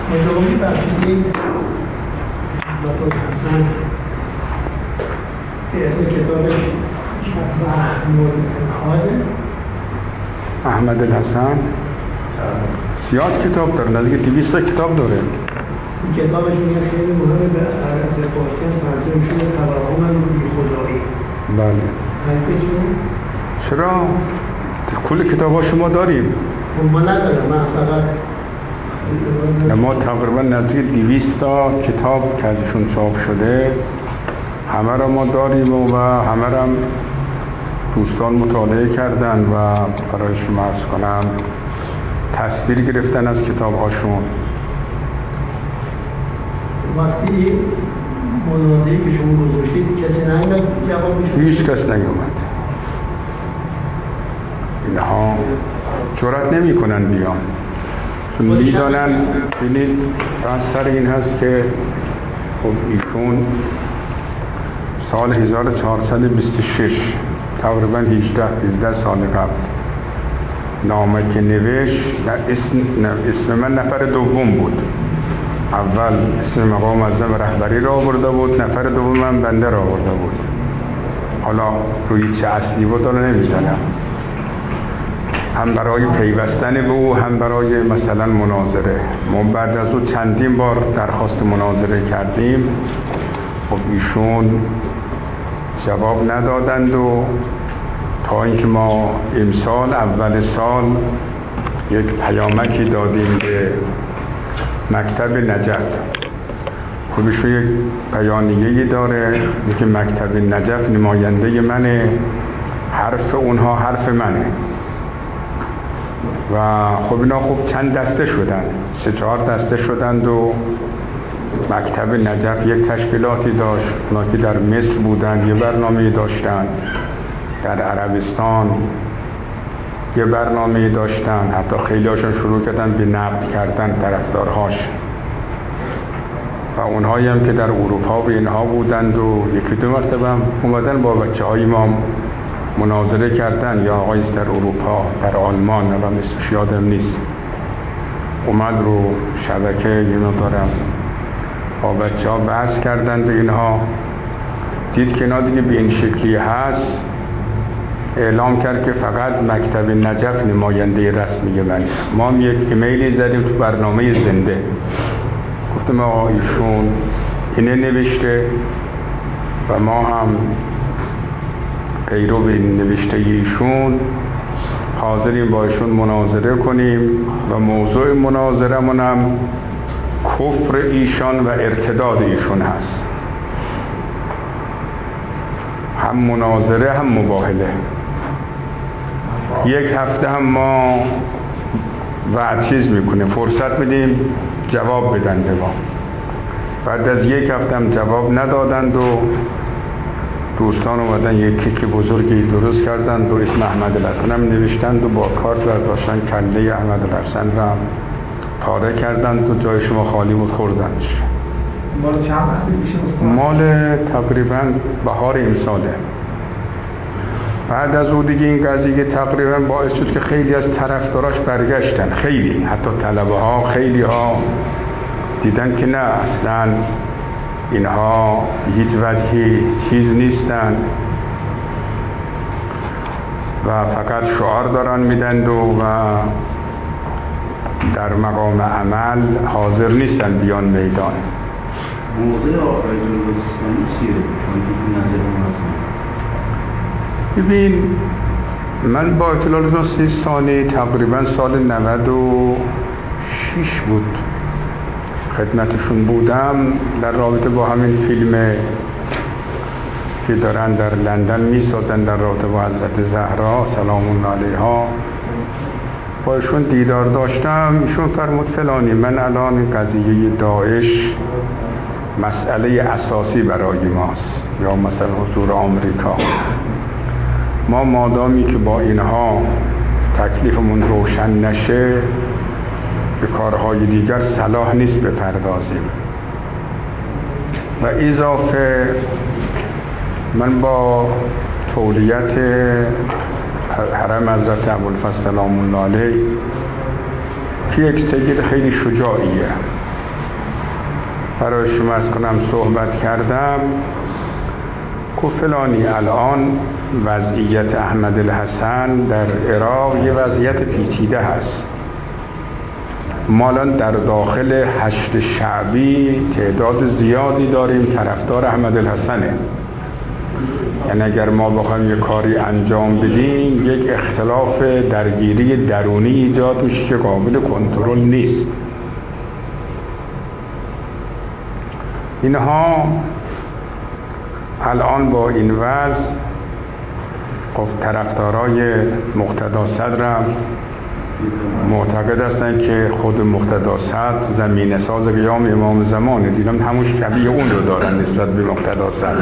مجموعی بخشیدین دکتر حسن که اسم کتابش محمود الحاده احمد الحسن زیاد کتاب داره، نزدیک 200 کتاب داره. این کتابش میگه خیلی مهمه، به عربی فارسی هم ترجمه شده توهم بیخدایی. بله. چرا؟ کل کتاب ها شما داریم؟ ما ندارم، من فقط ما تقریبا نزدیک 200 تا کتاب که ازشون چاپ شده همه را ما داریم و همه را دوستان مطالعه کردن و برایشون عرض کنم تصویر گرفتن از کتاب هاشون. وقتی مناظری که شما گذاشتید کسی نیامد جوابشون؟ هیچ کس نیامد. اینها جرأت نمی کنن بیان، چون میدانن. ببینید سر این هست که خب ایشون سال 1426 تقریبا 18 سال قبل نامه که نوشت، اسم من نفر دوم بود. اول اسم مقام معظم رهبری را آورده بود، نفر دوم من بنده را آورده بود. حالا روی چه اصلی بود حالا نمیدانم، هم برای پیوستن به او هم برای مثلا مناظره. ما بعد از او چندین بار درخواست مناظره کردیم، خب ایشون جواب ندادند و تا اینکه ما امسال اول سال یک پیامکی دادیم به مکتب نجف. خب ایشون یک بیانیه‌ای داره که مکتب نجف نماینده منه، حرف اونها حرف منه. و خب اینا خب چند دسته شدن، 3-4 دسته شدند و مکتب نجف یک تشکیلاتی داشت. اونا که در مصر بودن یه برنامه داشتن، در عربستان یه برنامه داشتن، حتی خیلی هاشون شروع کردن به نقد کردن طرفدارهاش. و اونهایی هم که در اروپا و اینها بودند و 1-2 مرتبه هم اومدن با بچه های ما مناظره کردن، یا آقایی در اروپا در آلمان و مثلش یادم نیست، اومد رو شبکه اینو دارم با بچه ها بحث کردند و اینها. دید که اینا دیگه به این شکلی هست، اعلام کرد که فقط مکتب نجف نماینده رسمی منه. ما هم یک ایمیلی زدیم تو برنامه زنده، گفتم آقا ایشون اینه نوشته و ما هم پیرو به نوشته ایشون حاضریم با ایشون مناظره کنیم و موضوع مناظرمون هم کفر ایشان و ارتداد ایشون هست. هم مناظره هم مباهله. 1 هفته هم ما چیز میکنیم، فرصت میدیم جواب بدن به ما. بعد از 1 هفته هم جواب ندادند و دوستان اومدن یک کیک بزرگی درست کردند و اسم احمد الحسن هم نوشتند و با کارت برداشتن کله احمد الحسن را پاره کردند و جای شما خالی بود خوردنش. مال چند وقتی میشه؟ مال تقریبا بهار این ساله. بعد از او دیگه این قضیه تقریبا باعث شد که خیلی از طرفداراش برگشتن، خیلی، حتی طلبه ها خیلی ها دیدن که نه اصلا اینها هیچ وجهی چیز نیستن و فقط شعار دارن میدند و در مقام عمل حاضر نیستن بیان میدان. موضوع آقای جلوسیستانی چیه؟ ببین من با اطلاع سیستانی تقریبا سال 96 بود خدمتشون بودم در رابطه با همین فیلم که دارن در لندن میسازن در رابطه با حضرت زهرا سلام علیها. با ایشون دیدار داشتم، ایشون فرمود فلانی من الان قضیه داعش مسئله اساسی برای ماست، یا مثلا حضور آمریکا. ما مادامی که با اینها تکلیفمون روشن نشه به کارهای دیگر صلاح نیست بپردازیم. و اضافه من با تولیت حرم حضرت ابوالفضل سلام الله علیه که یک سید خیلی شجاعیه، برای شما عرض کنم صحبت کردم، گفت فلانی الان وضعیت احمد الحسن در عراق یه وضعیت پیچیده هست. ما الان در داخل حشد شعبی تعداد زیادی داریم طرفدار احمد الحسنه، یعنی اگر ما بخوایم یه کاری انجام بدیم یک اختلاف درگیری درونی ایجاد میشه که قابل کنترل نیست. اینها الان با این وضع طرفدارای مقتدا صدر معتقد هستند که خود مقتدا صدر زمینه ساز قیام امام زمانه، دیدم همون شبیه اون رو دارن نسبت به مقتدا صدر.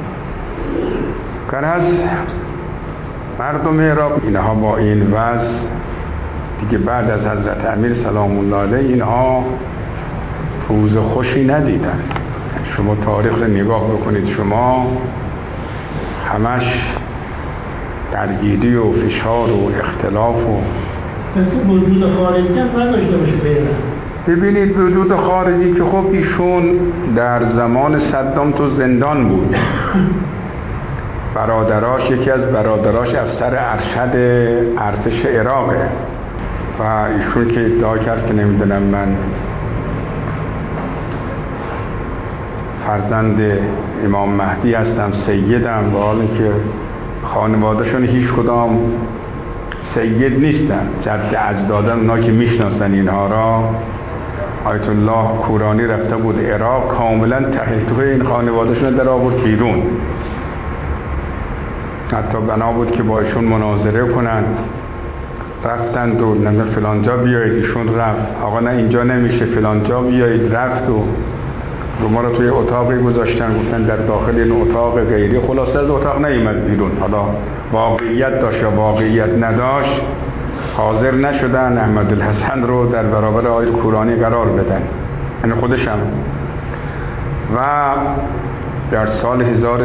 از مردم عراق اینها با این وضع دیگه بعد از حضرت امیر سلام الله علیه اینها روز خوشی ندیدن. شما تاریخ رو نگاه بکنید، شما همش درگیری و فشار و اختلاف و مثل وجود خارجی هم نداشته باشه پیدا. ببینید وجود خارجی که خب ایشون در زمان صدام تو زندان بود، برادراش یکی از برادراش افسر ارشد ارتش عراقه و ایشون که ادعا کرد که نمیدونم من فرزند امام مهدی هستم، سیدم، و حالا که خانوادهشون هیچ کدام سید نیستن، جد اجدادن اونا که میشناسن اینها را. آیت الله کورانی رفته بود عراق، کاملا تحت این خانوادهشون در آورد بیرون، حتی بنا بود که با ایشون مناظره کنن، رفتند و نه فلانجا بیایید، ایشون رفت، آقا نه اینجا نمیشه فلانجا بیایید، رفت و ما رو توی اتاقی گذاشتن، گفتن در داخل این اتاق غیری، خلاصه از اتاق نیامد بیرون. حالا واقعیت داشت یا واقعیت نداشت، حاضر نشدن احمد الحسن رو در برابر آیت کورانی قرار بدن، یعنی خودشم. و در سال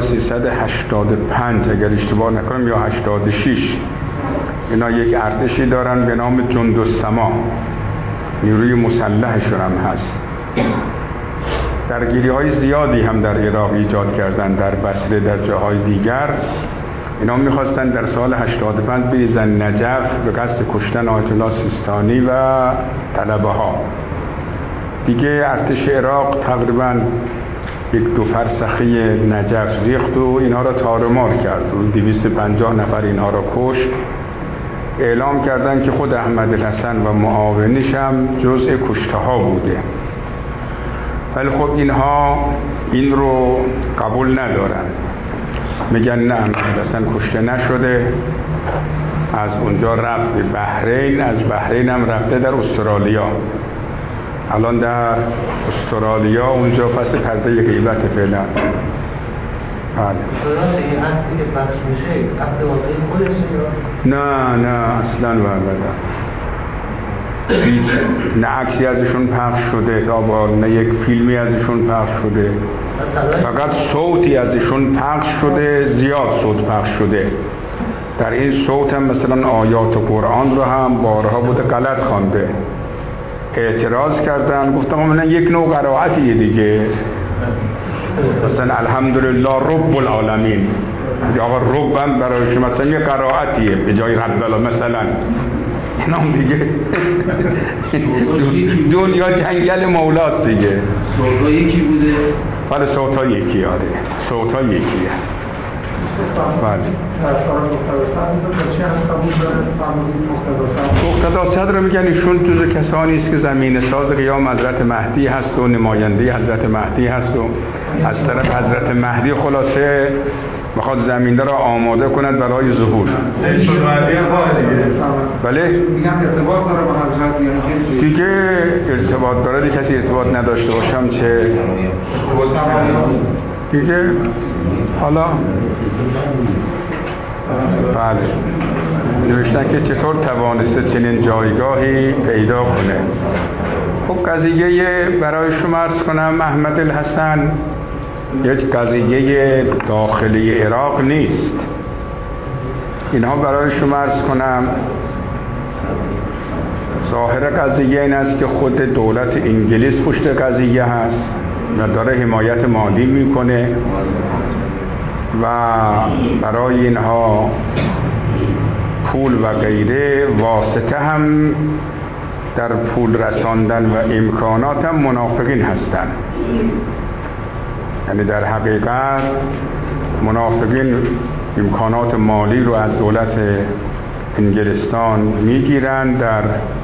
1385 اگر اشتباه نکنم یا 86 اینا یک ارتشی دارن به نام جندالسما، نیروی مسلحشون هم هست. درگیری های زیادی هم در عراق ایجاد کردن، در بصره، در جاهای دیگر. اینا میخواستن در سال 85 بریزن نجف به قصد کشتن آیت الله سیستانی و طلبه ها. دیگه ارتش عراق تقریبا یک دو فرسخی نجف ریخت و اینها را تارمار کرد و 250 نفر اینها را کشت. اعلام کردن که خود احمد الحسن و معاونش هم جزء کشته ها بوده، ولی خب اینها این رو قبول ندارن، میگن نه احمد الحسن کشته نشده، از اونجا رفت به بحرین، از بحرین هم رفته در استرالیا، الان در استرالیا اونجا پس پرده غیبت فعلا. بله. نه اصلا و ابدا نه عکسی ازشون پخش شده تا با نه یک فیلمی ازشون پخش شده، فقط صوتی ازشون پخش شده، زیاد صوت پخش شده. در این صوت هم مثلا آیات قرآن رو هم بارها بوده غلط خوانده، اعتراض کردن، گفتم من یک نوع قرائتیه دیگه، مثلا الحمدلله رب العالمین، یا آقا رب هم برای شما مثلا یک قرائتیه به جای رب مثلا، اینا دیگه دنیا جنگل مولاست دیگه. صوتا یکی بوده؟ بله صوتا یکی، آره صوتا یکیه. بله مقتدا صدر میگن ایشون جزو کسانی است که زمینه ساز قیام حضرت مهدی هست و نماینده حضرت مهدی هست و از طرف حضرت مهدی خلاصه میخواد زمینه را آماده کند برای ظهور. بله میگم ارتباط داره با حضرت دیگه، ارتباط داره دیگه، کسی ارتباط نداشته باشم چه دیگه. حالا بله نوشتن که چطور توانسته چنین جایگاهی پیدا کنه. خب قضیه برای شما عرض کنم احمد الحسن یک قضیه داخلی عراق نیست، اینها برای شما عرض کنم ظاهر قضیه این است که خود دولت انگلیس پشت قضیه هست و داره حمایت مالی میکنه و برای اینها پول و غیره واسطه هم در پول رساندن و امکانات هم منافقین هستند. یعنی در حقیقت منافقین امکانات مالی رو از دولت انگلستان میگیرن. در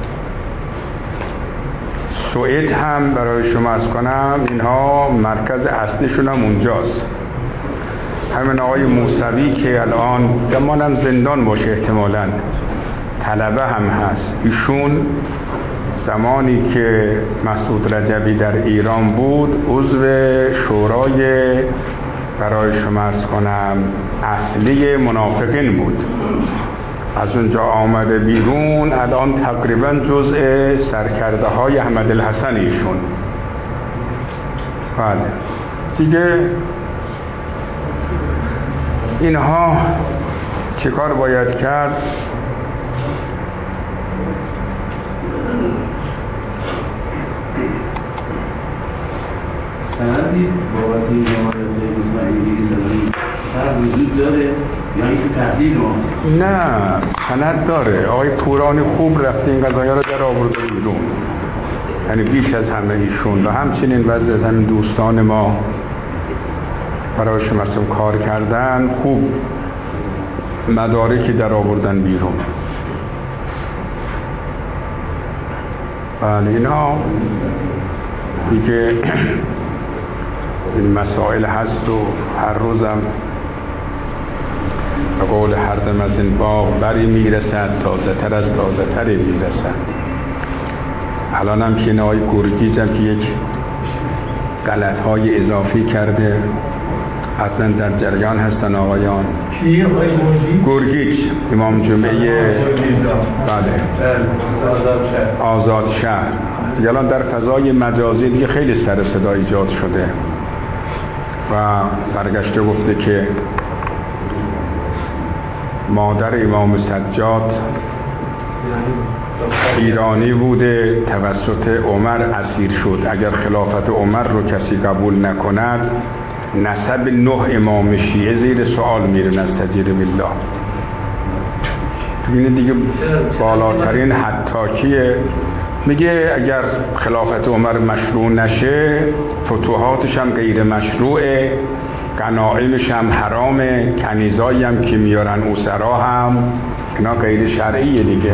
سوئد هم برای شما عرض کنم اینها مرکز اصلیشون هم اونجاست. همین آقای موسوی که الان گمانم زندان باشه، احتمالاً طلبه هم هست، ایشون زمانی که مسعود رجبی در ایران بود عضو شورای برای شما عرض کنم اصلی منافقین بود. از اونجا آمده بیرون، الان تقریبا جزء سرکرده های احمد الحسن ایشون. بله دیگه اینها چه کار باید کرد؟ سندی بابت این جماعت اسماعیلی سند وجود داره یا اینکه تحلیل رو؟ نه سند داره. آقای پورانی خوب رفته این قضایا رو در آورده بیرون، یعنی بیش از همه ایشون و همچنین وضع همین دوستان ما برای شما کار کردن، خوب مدارکی در آوردن بیرون. بله اینا دیگه این مسائل هست و هر روزم به قول هر دم از این باغ بری میرسد، تازه تر از تازه تری میرسد. الان هم که آقای گرگیج هم که یک غلط های اضافی کرده، حتما در جریان هستن آقایان. کی آقای گرگیج امام جمعه بله آزاد شهر دیگه الان در فضای مجازی دیگه خیلی سر صدا ایجاد شده و برگشته گفته که مادر امام سجاد ایرانی بوده، توسط عمر اسیر شد. اگر خلافت عمر رو کسی قبول نکند نسب 9 امام شیعه زیر سوال میره. نستجیر بالله. این دیگه بالاترین حتاکیه. میگه اگر خلافت عمر مشروع نشه فتوحاتش هم غیر مشروعه، غنایمش هم حرامه، کنیزایی هم که میارن اسرا هم اینا غیر شرعیه دیگه.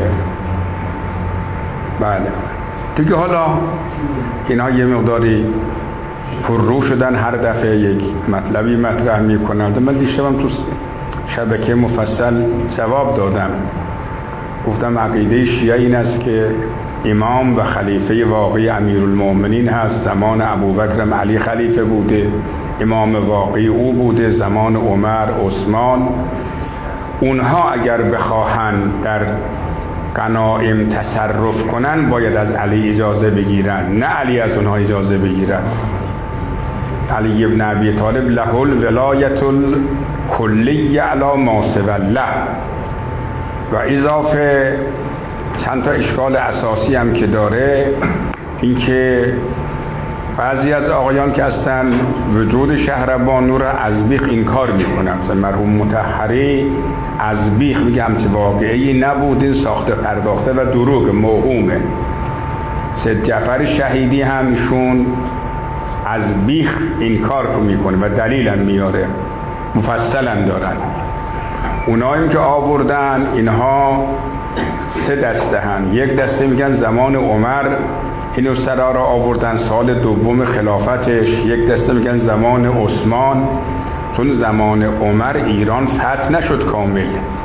بله دیگه حالا اینا یه مقداری پررو شدن، هر دفعه یک مطلبی مطرح میکنن. من دیشبم تو شبکه مفصل جواب دادم، گفتم عقیده شیعه این است که امام و خلیفه واقعی امیرالمومنین هست. زمان ابوبکر علی خلیفه بوده، امام واقعی او بوده، زمان عمر، عثمان. اونها اگر بخواهن در غنایم تصرف کنن باید از علی اجازه بگیرن، نه علی از اونها اجازه بگیرد. علی ابن ابی طالب له الولایت الکلیه علی ما سوی الله. و اضافه چند تا اشکال اساسی هم که داره، این که بعضی از آقایان که هستن وجود شهربانو را از بیخ انکار میکنن. مثلا مرحوم مطهری از بیخ میگه همچه واقعی نبود، این ساخته پرداخته و دروغ موهومه. سید جعفر شهیدی همشون از بیخ انکار میکنه و دلیل هم میاره، مفصل هم دارن. اونایی که آوردن اینها 3 دسته هن. یک دسته میگن زمان عمر این اسرا را آوردن، سال دوم خلافتش. یک دسته میگن زمان عثمان، چون زمان عمر ایران فتح نشد کامل،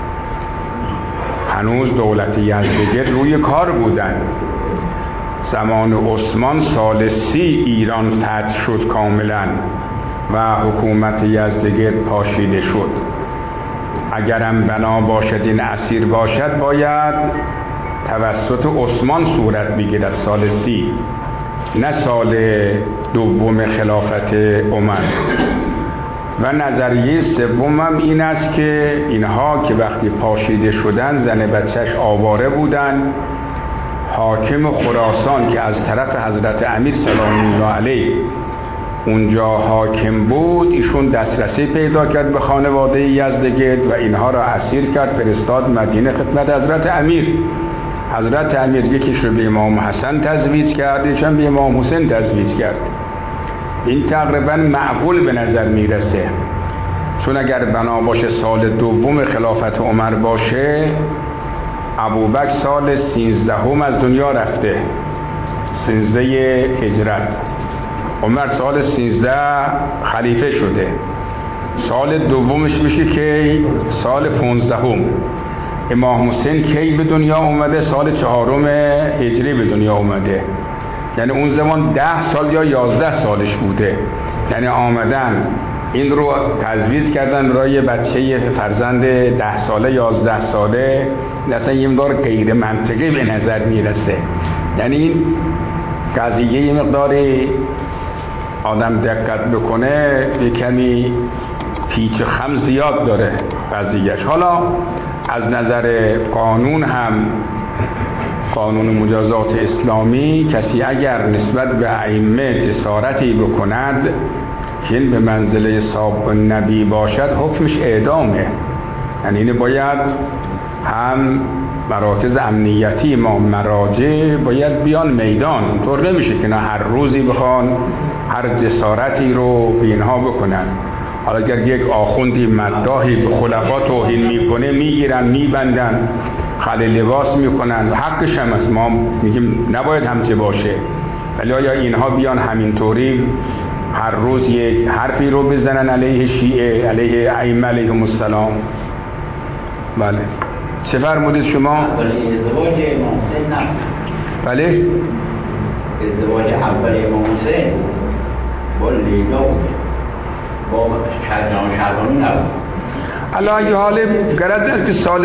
هنوز دولت یزدگرد روی کار بودن. زمان عثمان سال 30 ایران فتح شد کاملا و حکومت یزدگرد پاشیده شد. اگرم بنا باشد این اسیر باشد باید توسط عثمان صورت بگیرد، سال 30، نه سال دوم خلافت عمر. و نظریه سومم این است که اینها که وقتی پاشیده شدن زن بچهش آواره بودن، حاکم خراسان که از طرف حضرت امیر سلام الله علیه اونجا حاکم بود، ایشون دسترسی پیدا کرد به خانواده یزدگرد و اینها را اسیر کرد، فرستاد مدینه خدمت حضرت امیر. حضرت امیر یکیش رو به امام حسن تزویج کرد، یکیشم به امام حسین تزویج کرد. این تقریبا معقول به نظر میرسه، چون اگر بنا باشه سال دوم خلافت عمر باشه، ابوبکر سال 13 از دنیا رفته، 13 هجرت. عمر سال 13 خلیفه شده، سال دومش میشه که سال 15. امام حسین کی به دنیا اومده؟ سال 4 هجری به دنیا اومده، یعنی اون زمان 10 سال یا 11 سالش بوده. یعنی آمدن این رو تجویز کردن برای بچه فرزند 10 ساله 11 ساله، اصلا یه مقدار غیر منطقی به نظر میرسه. یعنی این قضیه یه مقداری آدم دقت بکنه یه کمی پیچ و خم زیاد داره قضیهش. حالا از نظر قانون هم، قانون مجازات اسلامی، کسی اگر نسبت به ائمه جسارتی بکند که این به منزله صاحب النبی باشد، حکمش اعدامه. یعنی این باید هم مراکز امنیتی ما مراجع باید بیان میدان. اونطور نمیشه که نه هر روزی بخوان هر جسارتی رو به اینها بکنن. حالا اگر یک آخوندی مداحی به خلفا توهین میکنه، میگیرن میبندن، خلع لباس میکنن، حقش هم است، ما میگیم نباید همچه باشه. ولی آیا اینها بیان همینطوری هر روز یک حرفی رو بزنن علیه شیعه، علیه ائمه علیهم السلام؟ بله. چه فرمودید شما؟ ازدواج امام حسین نه. بله؟ ازدواج اول امام حسین با لیلا بود، با شهربانو نبود. علی حال غرض است که سال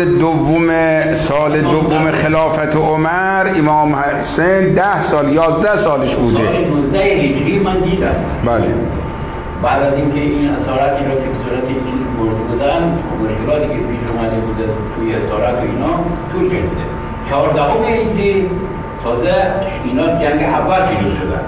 دوم خلافت عمر امام حسین 10 سال 11 سالش بوده. سال 19 هجری من دیدم. بله. بعد از اینکه این اساراتی رو که صورت این برده بودن و مشکلاتی که پیش اومده بوده توی اسارت و اینا طول کشیده. 14 هجری تازه اینا جنگ اول شروع شدن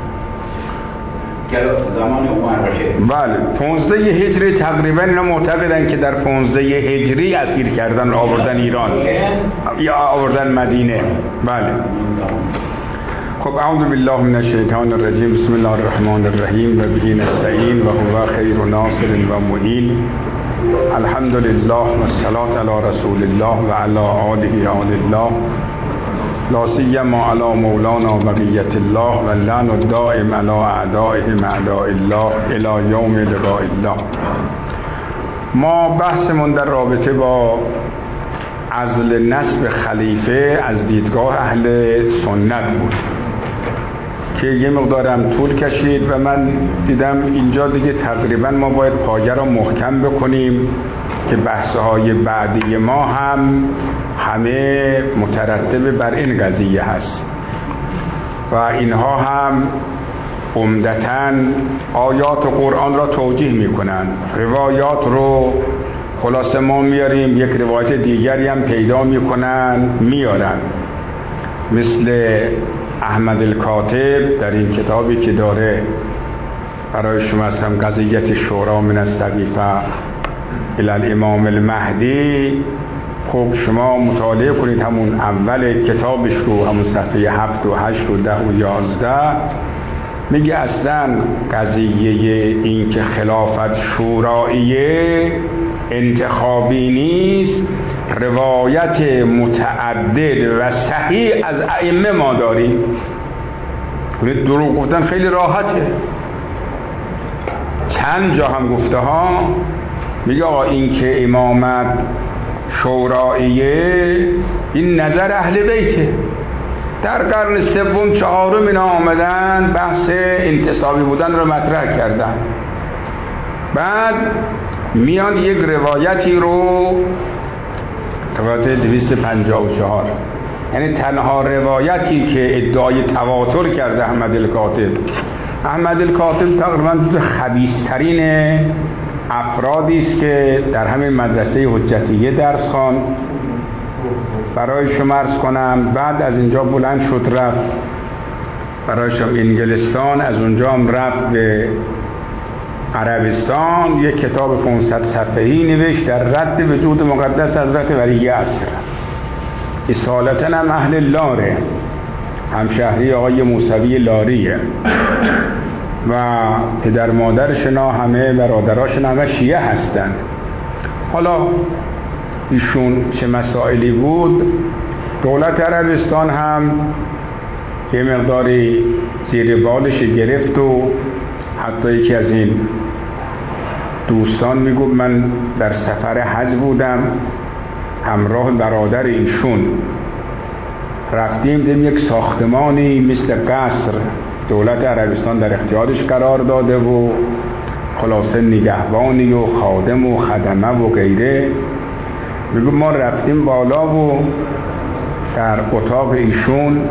که زمان عمر باشه. بله. 15 هجری تقریبا اینا معتقدن که در 15 هجری اسیر کردن، آوردن ایران یا آوردن مدینه. بله. خب اعوذ بالله من الشیطان الرجیم، بسم الله الرحمن الرحیم و به نستعین و هو خیر ناصر و معین. الحمد لله و الصلاة علی رسول الله و علی آله آل الله، لا سیما علی مولانا بقیت الله و اللعن الدائم علی اعدائهم اعداء الله الی یوم لقاء الله. ما بحثمون در رابطه با عزل نسب خلیفه از دیدگاه اهل سنت بود که یه مقدارم طول کشید و من دیدم اینجا دیگه تقریبا ما باید پایه را محکم بکنیم که بحث‌های بعدی ما هم همه مترتب بر این قضیه هست و اینها هم عمدتاً آیات قرآن را توجیه میکنن. روایات رو خلاصه ما میاریم، یک روایت دیگری هم پیدا میکنن میارن، مثل احمد الکاتب در این کتابی که داره برای شما هم قضیت شورا من الصحیفه الی الامام المهدی. خب شما مطالعه کنید همون اول کتابش رو، همون صفحه 7 و 8 و 10 و 11 میگه اصلا قضیه این که خلافت شوراییه انتخابی نیست، روایت متعدد و صحیح از ائمه ما داریم. دروغ گفتن خیلی راحته، چند جا هم گفته ها میگه آقا این که امامت شوراییه این نظر اهل بیته. در قرن سوم چهارم اینا آمدن بحث انتصابی بودن رو مطرح کردن، بعد میان یک روایتی رو روایت 254، یعنی تنها روایتی که ادعای تواتر کرده احمد الکاتب. احمد الکاتب تقریبا خبیث‌ترین افرادی است که در همین مدرسه حجتیه درس خواند. برای شما عرض کنم بعد از اینجا بلند شد رفت برایش انگلستان، از اونجا هم رفت به عربستان، یک کتاب 500 صفحه‌ای نوشت در رد وجود مقدس حضرت ولی عصر. اصالتاً هم اهل لاره، همشهری آقای موسوی لاریه و پدر مادرشنا همه برادراشنا همه شیعه هستن. حالا ایشون چه مسائلی بود، دولت عربستان هم یه مقداری زیر بالش گرفت و حتی یکی از این دوستان میگفت من در سفر حج بودم همراه برادر ایشون، رفتیم دیدیم یک ساختمانی مثل قصر دولت عربستان در اختیارش قرار داده و خلاصه نگهبانی و خادم و خدمه و غیره. میگو ما رفتیم بالا و در اتاق ایشون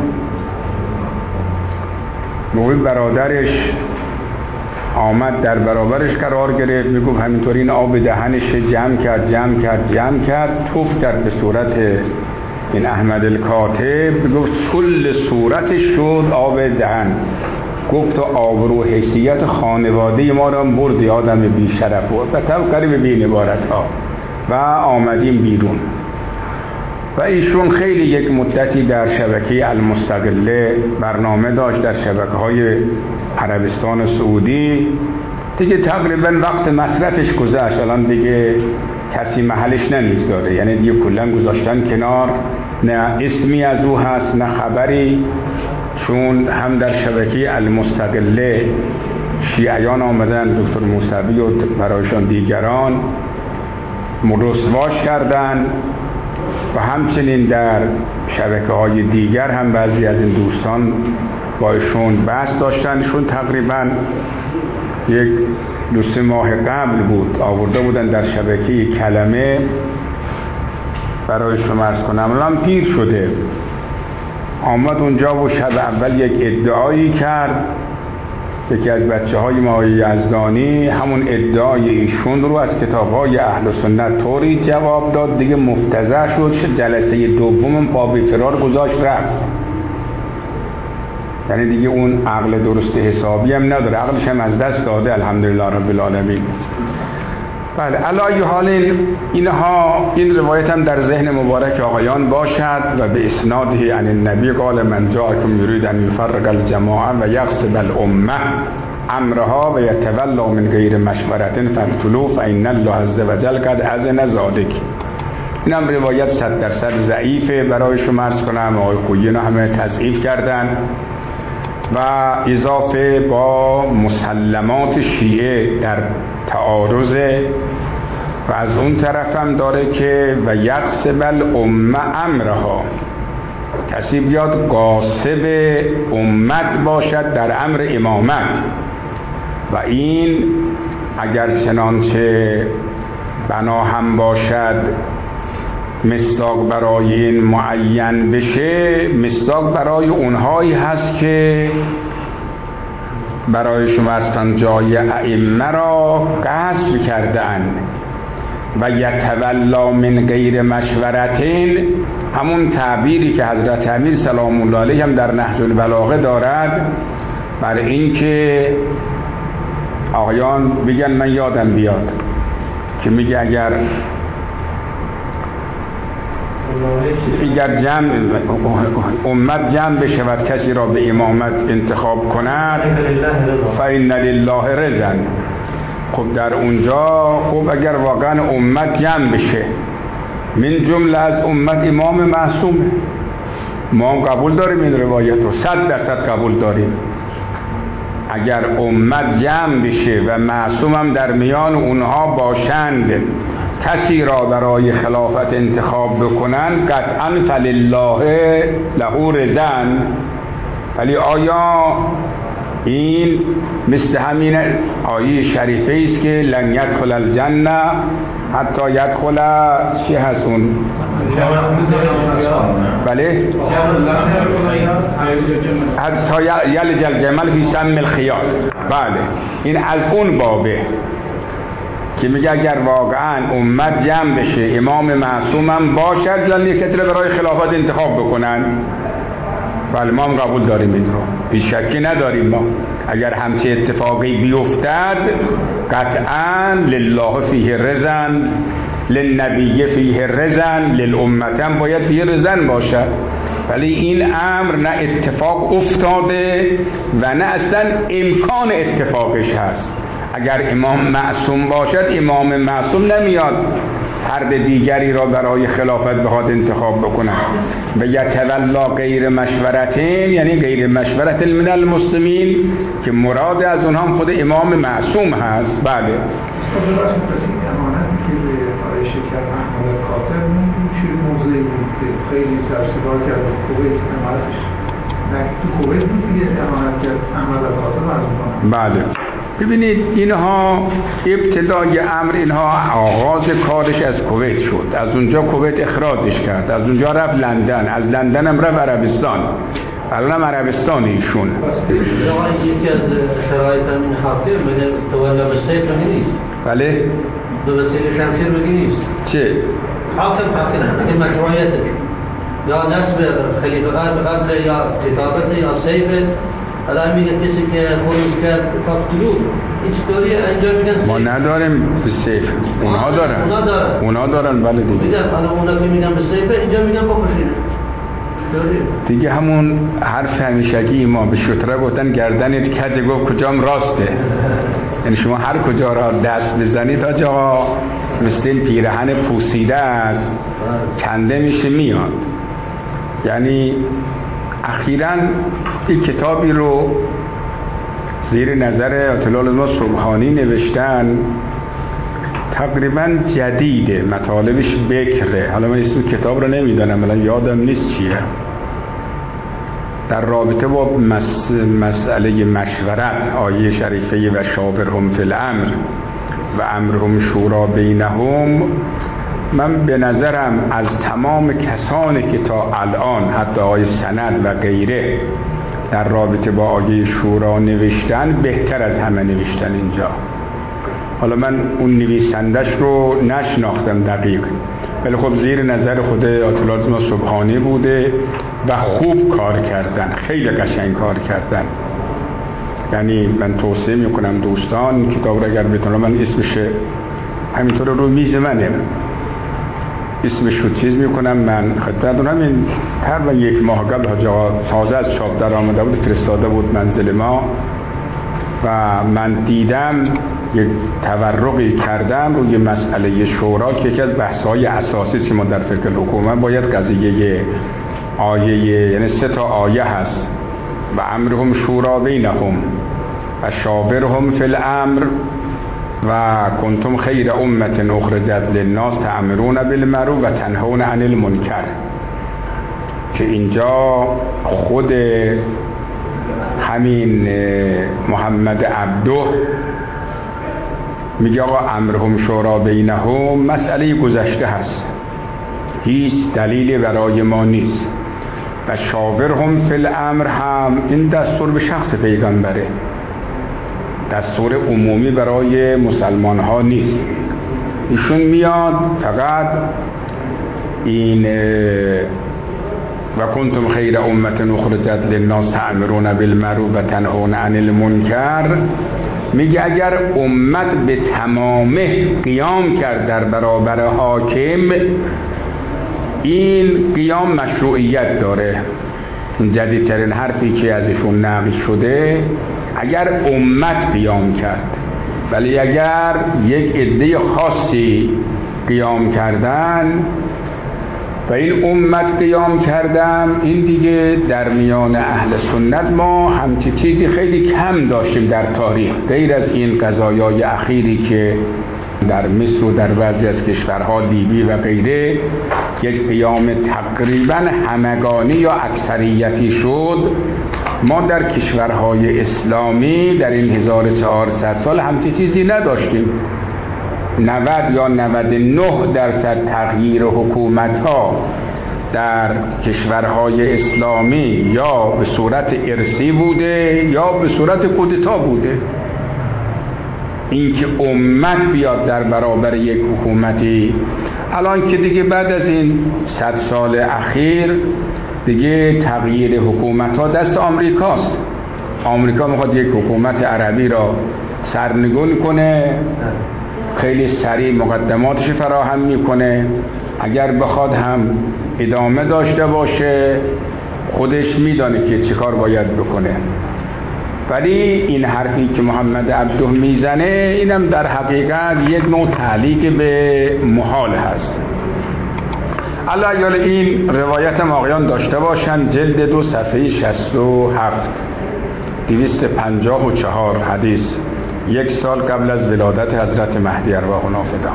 موقع برادرش آمد در برابرش قرار گرفت، میگو همینطوری این آب دهنش جمع کرد توف کرد به صورت این احمد الکاتب، گفت کل صورتش شد آب دهن. گفت و آبرو حیثیت خانواده ما را برد، آدم بی شرف بود و تبقری به بین عبارت ها و آمدیم بیرون. و ایشون خیلی یک مدتی در شبکه المستقله برنامه داشت در شبکه‌های عربستان سعودی. دیگه تقریبا وقت مصرفش گذشت، الان دیگه کسی محلش نمیذاره، یعنی دیگه کلا گذاشتن کنار، نه اسمی از او هست نه خبری، چون هم در شبکه المستقله شیعیان آمدن دکتر موسوی و برایشان دیگران رسواش کردن و همچنین در شبکه‌های دیگر هم بعضی از این دوستان با ایشون بحث داشتن. ایشون تقریبا یک 2-3 ماه قبل بود آورده بودن در شبکه کلمه، برای شما عرض کنم الان پیر شده، آمد اونجا و شب اول یک ادعایی کرد. یکی از بچه‌های ما یزدانی همون ادعای ایشون رو از کتاب‌های اهل سنت طوری جواب داد، دیگه مفتضح شد. جلسه دوم پا به فرار گذاشت رفت، یعنی دیگه اون عقل درست حسابی هم نداره، عقلش هم از دست داده الحمدلله رب العالمین. بله علی حال این روایت هم در ذهن مبارک آقایان باشد و به اسناده عن النبی قال من جاءکم یرید ان یفرق الجماعه و یغصب الامه امرها و یتولا من غیر مشورت فاقتلوه فان الله عز وجل قد اذن ذلک. این هم روایت 100% ضعیفه، برای شما عرض کنم آقای خویی همه تضعیف کردن و اضافه با مسلمات شیعه در تعارض. و از اون طرف هم داره که و یغصب الامه امرها، کسی بیاد غاصب امت باشد در امر امامت و این اگر چنانچه بنا هم باشد مصداق برای این معین بشه، مصداق برای اونهایی هست که برای شما اصلا جای ائمه را غصب کردن و یتولا من غیر مشورتین، همون تعبیری که حضرت امیر سلام الله علیه هم در نهج البلاغه دارد، برای اینکه آقایان بگن من یادم بیاد که میگه اگر امت جمع بشود کسی را به امامت انتخاب کند فإن لله رضا. خب در اونجا خب اگر واقعا امت جمع بشه، من جمله از امت امام معصومه، ما هم قبول داریم این روایت رو، 100% قبول داریم. اگر امت جمع بشه و معصوم هم در میان اونها باشند، کسی را برای خلافت انتخاب بکنن قطعا فلله له رضا. ولی آیا این مثل همین آیه شریفه است که لن یدخل الجنه حتی یدخل چی هست اون؟ بله حتی یلج الجمل فی سم الخیاط. بله این از اون بابه که میگه اگر واقعا امت جمع بشه امام معصوم هم باشد یا کسی را برای خلافت انتخاب بکنن. بله ما هم قبول داریم این رو، هیچ شکی نداریم. ما اگر همچه اتفاقی بیفتد قطعا لله فیه رزن، للنبی فیه رزن، للامتن باید فیه رزن باشد. ولی این امر نه اتفاق افتاده و نه اصلا امکان اتفاقش هست. اگر امام معصوم باشد، امام معصوم نمیاد فرد دیگری را برای خلافت بخواد انتخاب بکنه. و یتولا غیر مشورتین، یعنی غیر مشورت من المسلمین، که مراد از اونها هم خود امام معصوم هست. بله. شکر محمد کاتب چه موضوعی بود که خیلی سرسیبار کرد کویت امارتش، نه تو کویت بود دیگه امانت کرد محمد کاتب از اون. بله ببینید اینها ابتدای امر، اینها آغاز کارش از کویت شد، از اونجا کویت اخراجش کرد، از اونجا رفت لندن، از لندن هم رفت عربستان، الان هم عربستان ایشون. یکی از شرایط این حاکم مگه تولا به سیف نیست؟ بله به وسیله شمشیر بگی نیست. چه؟ حاکم این مشروعیت یا نسب خلیفه قبل یا کتابت یا سیف. الان میگه کسی که خروج کرد فقتلوه، این چطوری انجام میگن؟ ما نداریم به سیف، اونها دارن. بله دیگه میگن الان اونا که میگن به سیف، اینجا میگن بکشید دیگه. همون حرف همیشگی ما به شتره گفتن گردنت کج، گفت کجام راسته. یعنی شما هر کجا را دست بزنید تا جا مثل این پیرهن پوسیده است کنده میشه میاد. یعنی اخیراً این کتابی رو زیر نظر آیت الله العظما سبحانی نوشتن، تقریباً جدیده، مطالبش بکره. حالا من اسم کتاب رو نمیدانم، الان یادم نیست چیه. در رابطه با مسئله مشورت، آیه شریفه و شاورهم فی الامر و امرهم شورا بینهم، من به نظرم از تمام کسانی که تا الان حتی آیه سند و غیره در رابطه با آیه شورا نوشتن، بهتر از همه نوشتن اینجا. حالا من اون نویسندش رو نشناختم دقیق، ولی خب زیر نظر خود آیت الله العظما سبحانی بوده و خوب کار کردن، خیلی قشنگ کار کردن. یعنی من توصیه میکنم دوستان کتاب رو اگر بتونم، من اسمش همینطور رو میز منه، اسمش رو چیز میکنم من خدمتتون. همین تقریبا یک ماه قبل تازه از چاپ در آمده بود، فرستاده بود منزل ما و من دیدم، یک تورقی کردم روی مسئله شورا که یکی از بحث‌های اساسی است که ما در فقه الحکومه باید قضیه آیه، یعنی 3 آیه هست، و امرهم شورا بینهم و شاورهم فی الامر و کنتم خیر امت اخرجت للناس تأمرون بالمعروف و تنهون عن المنکر، که اینجا خود همین محمد عبده میگه آقا امرهم شورا بینهم مسئله گذشته هست، هیچ دلیلی برای ما نیست. و شاورهم فی الامر هم این دستور به شخص پیغمبره، دستور عمومی برای مسلمان ها نیست. ایشون میاد فقط این و کنتم خیر امت اخرجت للناس تأمرون بالمعروف و تنهون عن المنکر، میگه اگر امت به تمامه قیام کرد در برابر حاکم، این قیام مشروعیت داره. این جدیدترین حرفی که ازشون نقل شده، اگر امت قیام کرد. ولی اگر یک عده خاصی قیام کردن و این امت قیام کردم، این دیگه در میان اهل سنت ما همچه چیزی خیلی کم داشتیم در تاریخ، غیر از این قضایای اخیری که در مصر و در بعضی از کشورها لیبی و غیره یک قیام تقریبا همگانی یا اکثریتی شد. ما در کشورهای اسلامی در این 1400 سال همچه چیزی نداشتیم. 90 یا 99% تغییر حکومت ها در کشورهای اسلامی یا به صورت ارثی بوده یا به صورت کودتا بوده. اینکه امت بیاد در برابر یک حکومتی، الان که دیگه بعد از این 100 سال اخیر دیگه تغییر حکومت ها دست آمریکاست. آمریکا میخواد یک حکومت عربی را سرنگون کنه، خیلی سریع مقدماتش فراهم میکنه، اگر بخواد هم ادامه داشته باشه خودش میدانه که چه کار باید بکنه. ولی این حرفی که محمد عبده میزنه اینم در حقیقت یک نوع تعلیق به محال هست. علی این روایت آقایان داشته باشن، جلد 2 صفحه 67 254 حدیث، 1 سال قبل از ولادت حضرت مهدی ارواح نافدان.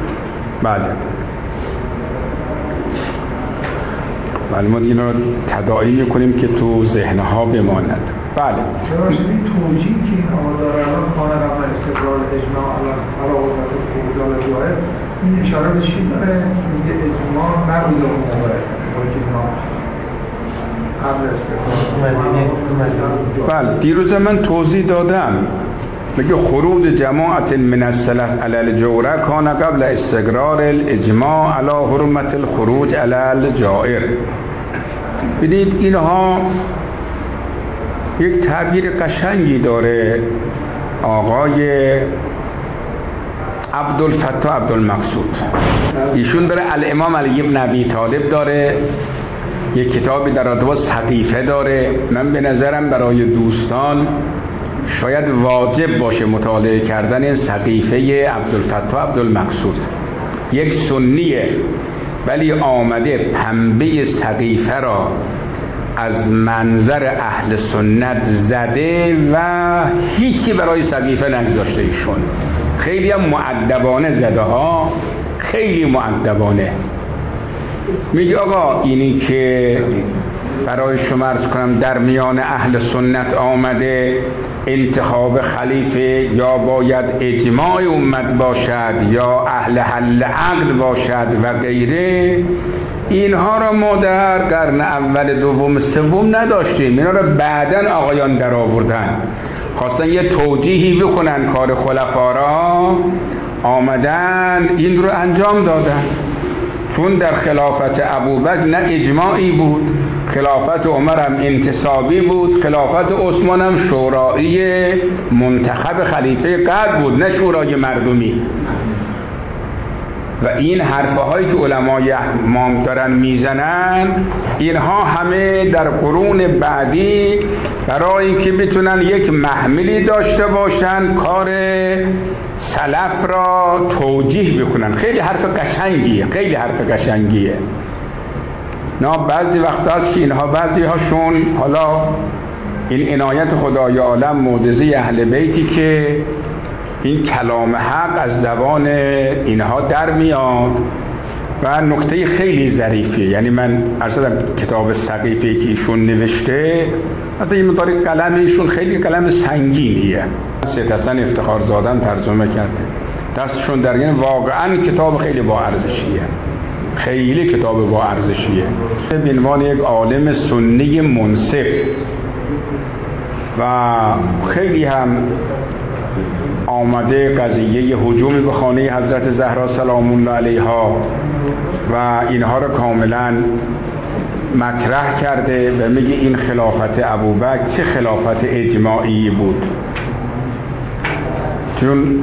بله ما این رو تداعی میکنیم که تو ذهنها بماند. بله این توجیهی که این آقا داره الان خانه قبل استقرار اجماع علا قدرت خروج علی جواهر، این اشاره به چی داره؟ میگه اجماع نبود اون موقع قبل استقرار. بله دیروز من توضیح دادم، میگه خروج جماعت من السلف علی الجوره کان قبل استقرار الاجماع علی حرمت الخروج علی الجائر. ببینید اینها یک تعبیر قشنگی داره آقای عبدالفتاح عبدالمقصود. ایشون داره الامام علی بن ابی طالب داره، یک کتابی در رادوا سقیفه داره. من به نظرم برای دوستان شاید واجب باشه مطالعه کردن این سقیفه عبدالفتاح عبدالمقصود. یک سنیه ولی آمده پنبه سقیفه را از منظر اهل سنت زده و هیچی برای سقیفه نگذاشته ایشون. خیلی هم مؤدبانه زده ها، خیلی مؤدبانه. میگه آقا اینی که برای شما عرض کنم در میان اهل سنت آمده انتخاب خلیفه یا باید اجماع امت باشد یا اهل حل عقد باشد و غیره، اینها را ما در قرن اول دوم سوم نداشتیم. اینا را بعداً آقایان در آوردن، خواستن یه توجیهی بکنن کار خلفا را، آمدن این رو انجام دادن. چون در خلافت ابوبکر نه اجماعی بود، خلافت عمر هم انتصابی بود، خلافت عثمان هم شورایی منتخب خلیفه قد بود نه شورای مردمی. و این حرفه هایی که علمای امام دارن میزنن، اینها همه در قرون بعدی برای اینکه بتونن یک محملی داشته باشن کار سلف را توجیه بکنن. خیلی حرف قشنگیه، خیلی حرف قشنگیه. نه بعضی وقت هست که اینها بعضی هاشون، حالا این عنایت خدای عالم معجزه اهل بیتی که این کلام حق از زبان اینها در میاد و نکته خیلی ظریفیه. یعنی من ارشدم کتاب سقیفه که ایشون نوشته، حتی این مطاری قلم ایشون خیلی قلم سنگینیه. سید حسن افتخارزاده ترجمه کرده، دستشون در این واقعا کتاب خیلی با ارزشیه، خیلی کتاب با ارزشیه. به عنوان یک عالم سنی منصف و خیلی هم آمده قضیه هجوم به خانه حضرت زهرا سلام الله علیها و اینها را کاملا مطرح کرده و میگه این خلافت ابوبکر چه خلافت اجماعی بود. چون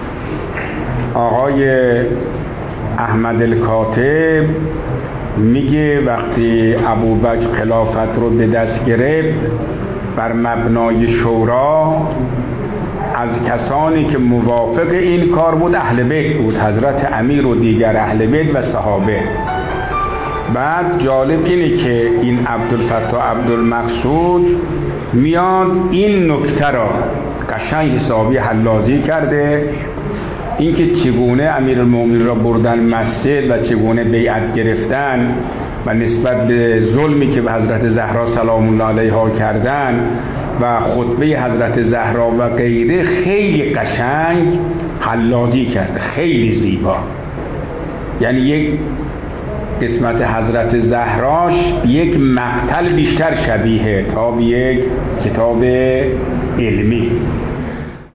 آقای احمد الکاتب میگه وقتی ابوبکر خلافت رو به دست گرفت بر مبنای شورا، از کسانی که موافق این کار بود اهل بیت بود، حضرت امیر و دیگر اهل بیت و صحابه. بعد جالب اینه که این عبدالفتاح عبدالمقصود میاد این نکته را قشنگ حسابی حلازی کرده، اینکه چگونه امیرالمومنین را بردن مسجد و چگونه بیعت گرفتن و نسبت به ظلمی که به حضرت زهرا سلام الله علیها کردن و خطبه حضرت زهرا و غیره خیلی قشنگ حلازی کرده، خیلی زیبا. یعنی یک قسمت حضرت زهراش یک مقتل بیشتر شبیه تا یک کتاب علمی.